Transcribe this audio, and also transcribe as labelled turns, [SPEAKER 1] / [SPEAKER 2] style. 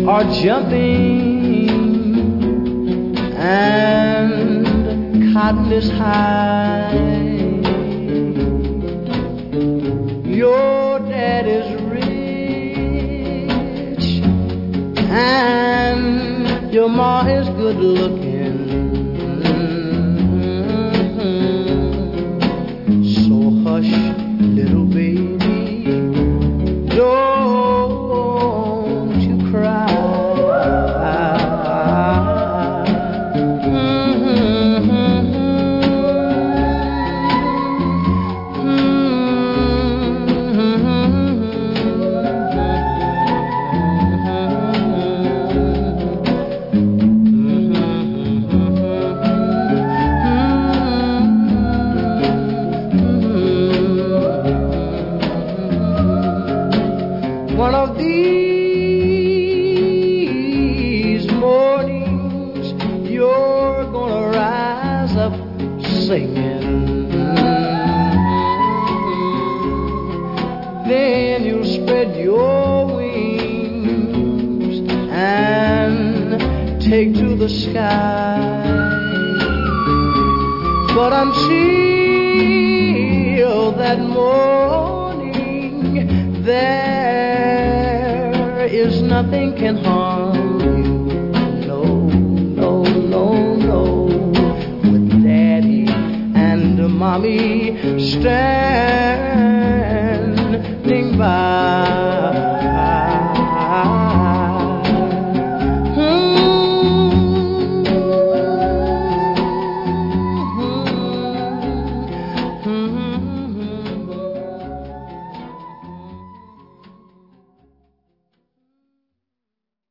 [SPEAKER 1] are jumping and cotton is high. Your dad is rich and your ma is good looking. So hush, little baby, don't you cry. One of these mornings you're gonna rise up singing. Then you'll spread your wings and take to the sky. But until that morning, there is nothing can harm you. No, no, no, no. With Daddy and Mommy stand